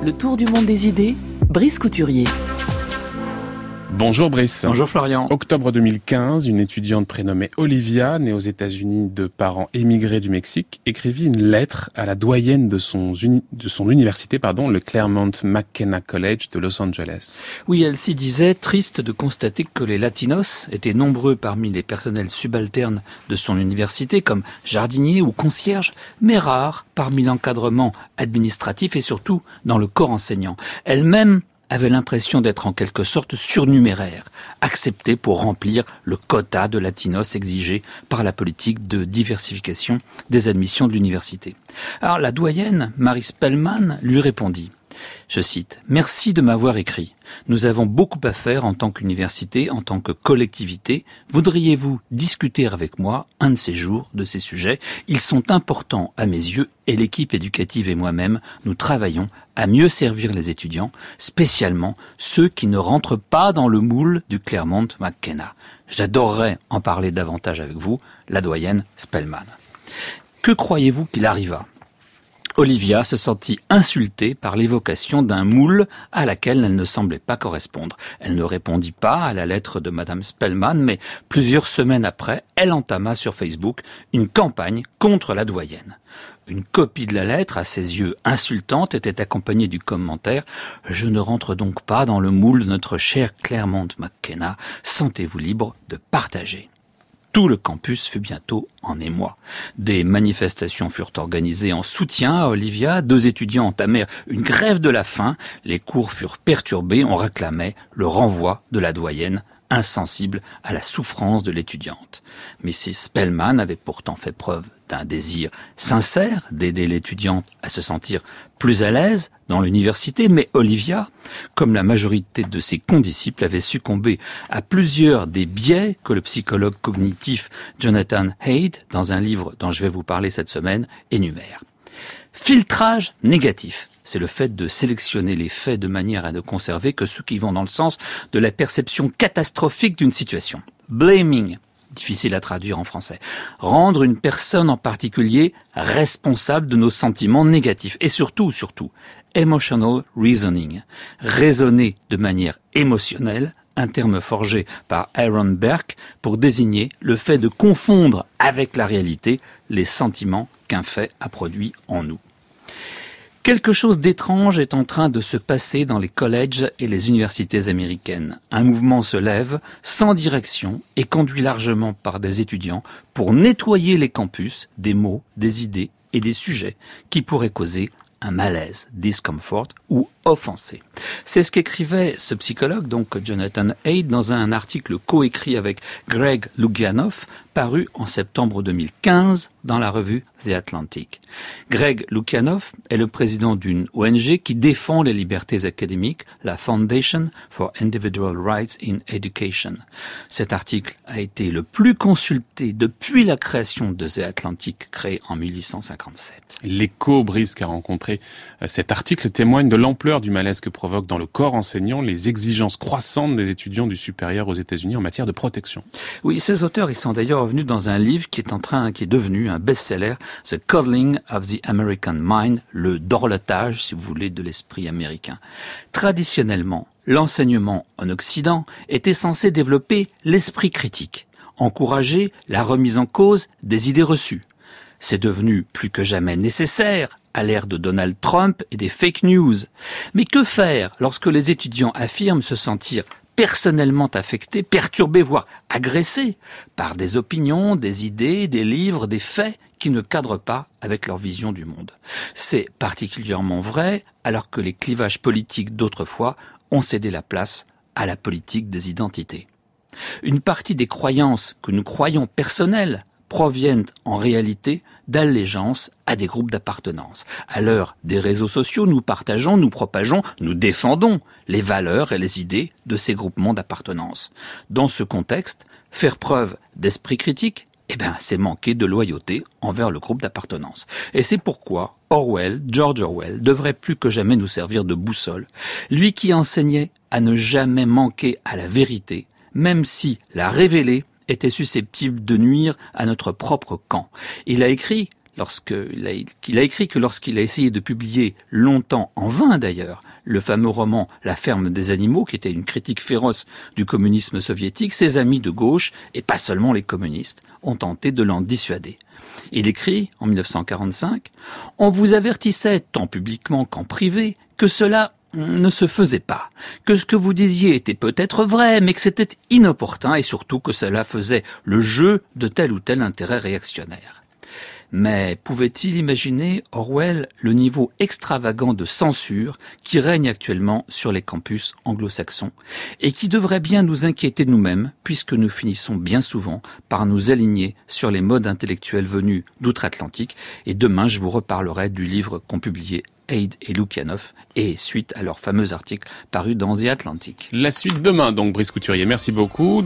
Le tour du monde des idées, Brice Couturier. Bonjour Brice. Bonjour Florian. Octobre 2015, une étudiante prénommée Olivia, née aux États-Unis de parents émigrés du Mexique, écrivit une lettre à la doyenne de son université, le Claremont McKenna College de Los Angeles. Oui, elle s'y disait triste de constater que les latinos étaient nombreux parmi les personnels subalternes de son université, comme jardiniers ou concierges, mais rares parmi l'encadrement administratif et surtout dans le corps enseignant. Elle-même avait l'impression d'être en quelque sorte surnuméraire, acceptée pour remplir le quota de latinos exigé par la politique de diversification des admissions de l'université. Alors la doyenne, Mary Spellman, lui répondit, je cite, « Merci de m'avoir écrit. Nous avons beaucoup à faire en tant qu'université, en tant que collectivité. Voudriez-vous discuter avec moi un de ces jours de ces sujets? Ils sont importants à mes yeux et l'équipe éducative et moi-même, nous travaillons à mieux servir les étudiants, spécialement ceux qui ne rentrent pas dans le moule du Claremont McKenna. J'adorerais en parler davantage avec vous, la doyenne Spellman. » Que croyez-vous qu'il arriva ? Olivia se sentit insultée par l'évocation d'un moule à laquelle elle ne semblait pas correspondre. Elle ne répondit pas à la lettre de Madame Spellman, mais plusieurs semaines après, elle entama sur Facebook une campagne contre la doyenne. Une copie de la lettre, à ses yeux insultante, était accompagnée du commentaire « Je ne rentre donc pas dans le moule de notre cher Claremont McKenna. Sentez-vous libre de partager. » Tout le campus fut bientôt en émoi. Des manifestations furent organisées en soutien à Olivia. 2 étudiants entamèrent une grève de la faim. Les cours furent perturbés. On réclamait le renvoi de la doyenne, insensible à la souffrance de l'étudiante. Mrs. Spellman avait pourtant fait preuve d'un désir sincère d'aider l'étudiante à se sentir plus à l'aise dans l'université, mais Olivia, comme la majorité de ses condisciples, avait succombé à plusieurs des biais que le psychologue cognitif Jonathan Haidt, dans un livre dont je vais vous parler cette semaine, énumère. Filtrage négatif. C'est le fait de sélectionner les faits de manière à ne conserver que ceux qui vont dans le sens de la perception catastrophique d'une situation. Blaming. Difficile à traduire en français. Rendre une personne en particulier responsable de nos sentiments négatifs. Et surtout, emotional reasoning. Raisonner de manière émotionnelle, un terme forgé par Aaron Burke pour désigner le fait de confondre avec la réalité les sentiments qu'un fait a produits en nous. Quelque chose d'étrange est en train de se passer dans les collèges et les universités américaines. Un mouvement se lève, sans direction, et conduit largement par des étudiants pour nettoyer les campus des mots, des idées et des sujets qui pourraient causer un malaise, discomfort ou offensé. C'est ce qu'écrivait ce psychologue, donc Jonathan Haidt, dans un article coécrit avec Greg Lukianoff, paru en septembre 2015 dans la revue The Atlantic. Greg Lukianoff est le président d'une ONG qui défend les libertés académiques, la Foundation for Individual Rights in Education. Cet article a été le plus consulté depuis la création de The Atlantic, créée en 1857. L'écho, Brice, qu'a rencontré cet article témoigne de l'ampleur du malaise que provoquent dans le corps enseignant les exigences croissantes des étudiants du supérieur aux États-Unis en matière de protection. Oui, ces auteurs, ils sont d'ailleurs revenus dans un livre qui est devenu un best-seller, The Coddling of the American Mind, le dorlotage, si vous voulez, de l'esprit américain. Traditionnellement, l'enseignement en Occident était censé développer l'esprit critique, encourager la remise en cause des idées reçues. C'est devenu plus que jamais nécessaire à l'ère de Donald Trump et des fake news. Mais que faire lorsque les étudiants affirment se sentir personnellement affectés, perturbés, voire agressés par des opinions, des idées, des livres, des faits qui ne cadrent pas avec leur vision du monde? C'est particulièrement vrai alors que les clivages politiques d'autrefois ont cédé la place à la politique des identités. Une partie des croyances que nous croyons personnelles proviennent en réalité d'allégeance à des groupes d'appartenance. À l'heure des réseaux sociaux, nous partageons, nous propageons, nous défendons les valeurs et les idées de ces groupements d'appartenance. Dans ce contexte, faire preuve d'esprit critique, c'est manquer de loyauté envers le groupe d'appartenance. Et c'est pourquoi George Orwell, devrait plus que jamais nous servir de boussole. Lui qui enseignait à ne jamais manquer à la vérité, même si la révéler était susceptible de nuire à notre propre camp. Il a écrit qu'il a écrit que lorsqu'il a essayé de publier, longtemps en vain d'ailleurs, le fameux roman La ferme des animaux, qui était une critique féroce du communisme soviétique, ses amis de gauche, et pas seulement les communistes, ont tenté de l'en dissuader. Il écrit, en 1945, « On vous avertissait, tant publiquement qu'en privé, que cela ne se faisait pas, que ce que vous disiez était peut-être vrai, mais que c'était inopportun et surtout que cela faisait le jeu de tel ou tel intérêt réactionnaire. » Mais pouvait-il imaginer, Orwell, le niveau extravagant de censure qui règne actuellement sur les campus anglo-saxons et qui devrait bien nous inquiéter nous-mêmes puisque nous finissons bien souvent par nous aligner sur les modes intellectuels venus d'outre-Atlantique. Et demain, je vous reparlerai du livre qu'ont publié Haid et Lukianoff et suite à leur fameux article paru dans The Atlantic. La suite demain donc, Brice Couturier. Merci beaucoup.